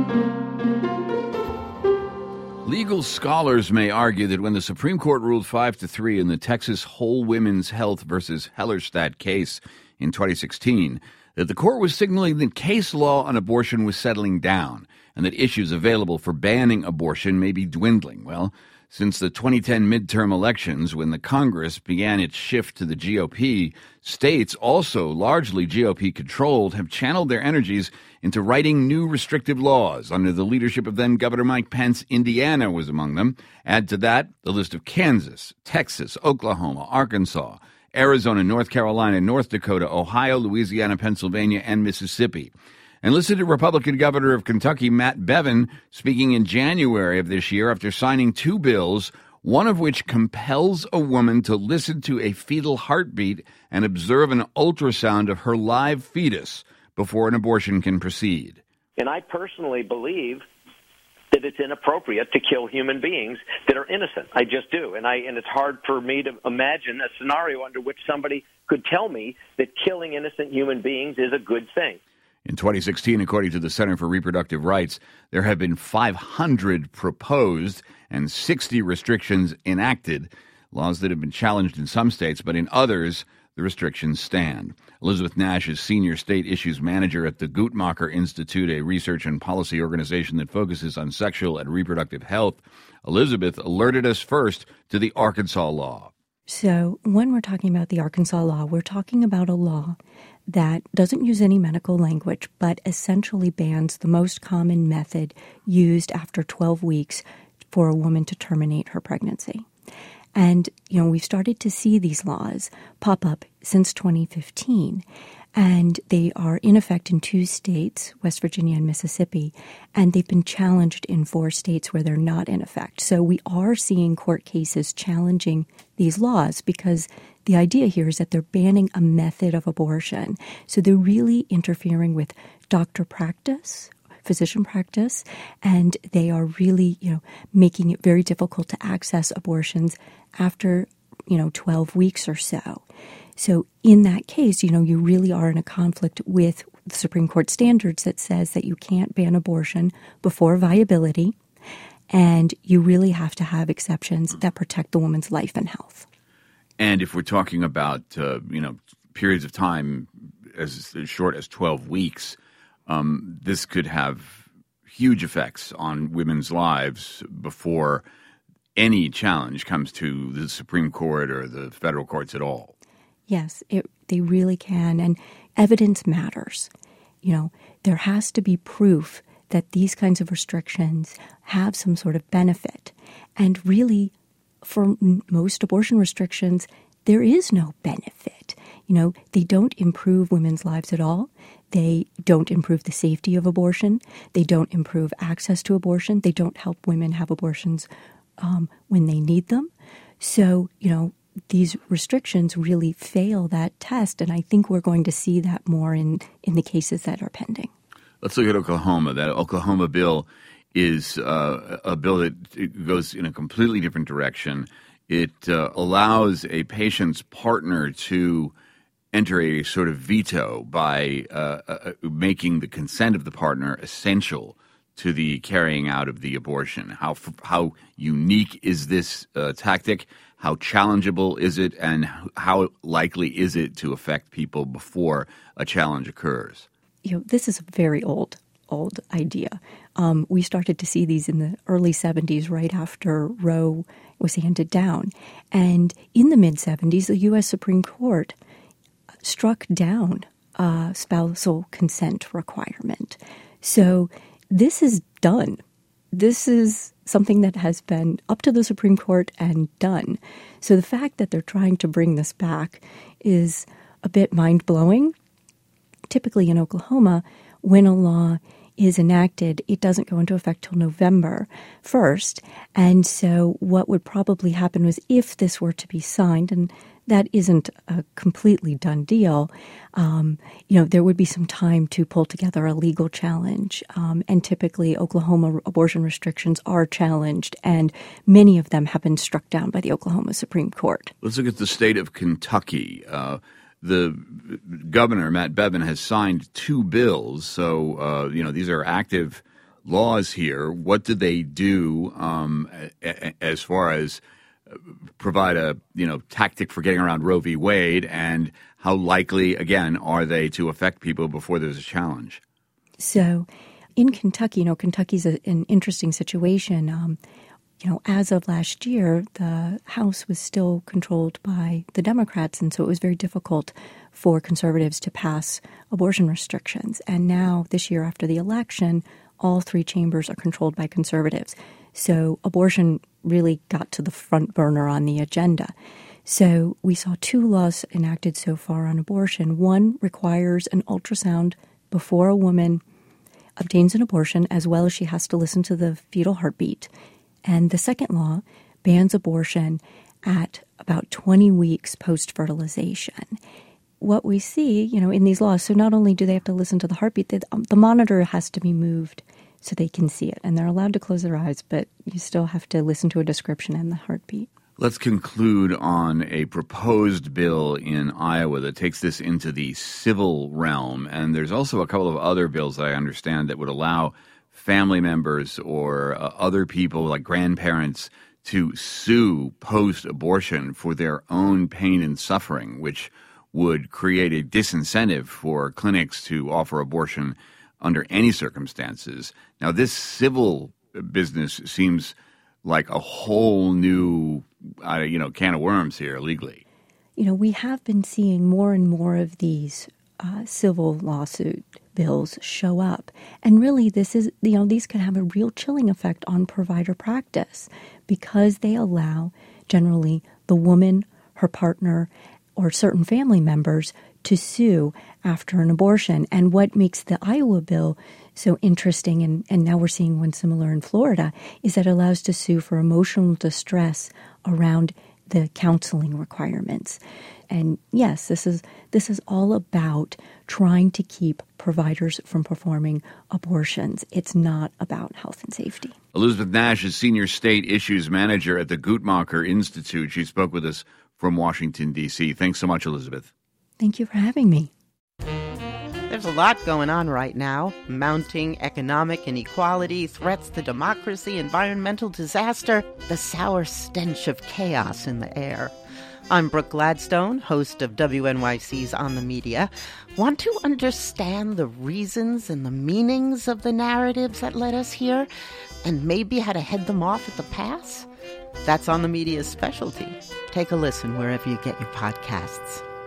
Legal scholars may argue that when the Supreme Court ruled 5-3 in the Texas Whole Women's Health versus Hellerstedt case in 2016, that the court was signaling that case law on abortion was settling down and that issues available for banning abortion may be dwindling. Well, since the 2010 midterm elections, when the Congress began its shift to the GOP, states, also largely GOP-controlled, have channeled their energies into writing new restrictive laws. Under the leadership of then-Governor Mike Pence, Indiana was among them. Add to that the list of Kansas, Texas, Oklahoma, Arkansas, Arizona, North Carolina, North Dakota, Ohio, Louisiana, Pennsylvania, and Mississippi. And listen to Republican Governor of Kentucky, Matt Bevin, speaking in January of this year after signing two bills, one of which compels a woman to listen to a fetal heartbeat and observe an ultrasound of her live fetus before an abortion can proceed. And I personally believe that it's inappropriate to kill human beings that are innocent. I just do. And it's hard for me to imagine a scenario under which somebody could tell me that killing innocent human beings is a good thing. In 2016, according to the Center for Reproductive Rights, there have been 500 proposed and 60 restrictions enacted, laws that have been challenged in some states, but in others, the restrictions stand. Elizabeth Nash is Senior State Issues Manager at the Guttmacher Institute, a research and policy organization that focuses on sexual and reproductive health. Elizabeth alerted us first to the Arkansas law. So when we're talking about the Arkansas law, we're talking about a law that doesn't use any medical language, but essentially bans the most common method used after 12 weeks for a woman to terminate her pregnancy. And, we've started to see these laws pop up since 2015, and they are in effect in 2 states, West Virginia and Mississippi, and they've been challenged in 4 states where they're not in effect. So we are seeing court cases challenging these laws because the idea here is that they're banning a method of abortion. So they're really interfering with doctor practice, physician practice, and they are really, making it very difficult to access abortions after, 12 weeks or so. So in that case, you really are in a conflict with the Supreme Court standards that says that you can't ban abortion before viability, and you really have to have exceptions that protect the woman's life and health. And if we're talking about, periods of time as short as 12 weeks, this could have huge effects on women's lives before any challenge comes to the Supreme Court or the federal courts at all. Yes, they really can. And evidence matters. There has to be proof that these kinds of restrictions have some sort of benefit. And really, for most abortion restrictions, there is no benefit. They don't improve women's lives at all. They don't improve the safety of abortion. They don't improve access to abortion. They don't help women have abortions when they need them. So, these restrictions really fail that test, and I think we're going to see that more in the cases that are pending. Let's look at Oklahoma. That Oklahoma bill is a bill that goes in a completely different direction. It allows a patient's partner to enter a sort of veto by making the consent of the partner essential to the carrying out of the abortion. How unique is this tactic? How challengeable is it? And how likely is it to affect people before a challenge occurs? This is a very old idea. We started to see these in the early 70s, right after Roe was handed down. And in the mid-70s, the U.S. Supreme Court struck down a spousal consent requirement. So this is done. This is something that has been up to the Supreme Court and done. So the fact that they're trying to bring this back is a bit mind-blowing. Typically in Oklahoma, when a law is enacted, it doesn't go into effect till November 1st. And so what would probably happen was if this were to be signed, and that isn't a completely done deal, there would be some time to pull together a legal challenge. And typically Oklahoma abortion restrictions are challenged, and many of them have been struck down by the Oklahoma Supreme Court. Let's look at the state of Kentucky. The governor, Matt Bevin, has signed 2 bills. So, these are active laws here. What do they do as far as provide a tactic for getting around Roe v. Wade, and how likely, again, are they to affect people before there's a challenge? So in Kentucky, Kentucky's an interesting situation. As of last year, the House was still controlled by the Democrats, and so it was very difficult for conservatives to pass abortion restrictions. And now, this year after the election, all three chambers are controlled by conservatives. So abortion really got to the front burner on the agenda. So we saw two laws enacted so far on abortion. One requires an ultrasound before a woman obtains an abortion, as well as she has to listen to the fetal heartbeat. And the second law bans abortion at about 20 weeks post-fertilization. What we see, in these laws, so not only do they have to listen to the heartbeat, the monitor has to be moved so they can see it. And they're allowed to close their eyes, but you still have to listen to a description and the heartbeat. Let's conclude on a proposed bill in Iowa that takes this into the civil realm. And there's also a couple of other bills I understand that would allow family members or other people like grandparents to sue post-abortion for their own pain and suffering, which would create a disincentive for clinics to offer abortion under any circumstances. Now, this civil business seems like a whole new, can of worms here legally. We have been seeing more and more of these civil lawsuit bills show up. And really, these can have a real chilling effect on provider practice because they allow generally the woman, her partner, or certain family members to sue after an abortion. And what makes the Iowa bill so interesting, and now we're seeing one similar in Florida, is that it allows to sue for emotional distress around the counseling requirements. And yes, this is all about trying to keep providers from performing abortions. It's not about health and safety. Elizabeth Nash is Senior State Issues Manager at the Guttmacher Institute. She spoke with us from Washington, D.C. Thanks so much, Elizabeth. Thank you for having me. There's a lot going on right now. Mounting economic inequality, threats to democracy, environmental disaster, the sour stench of chaos in the air. I'm Brooke Gladstone, host of WNYC's On the Media. Want to understand the reasons and the meanings of the narratives that led us here, and maybe how to head them off at the pass? That's On the Media's specialty. Take a listen wherever you get your podcasts.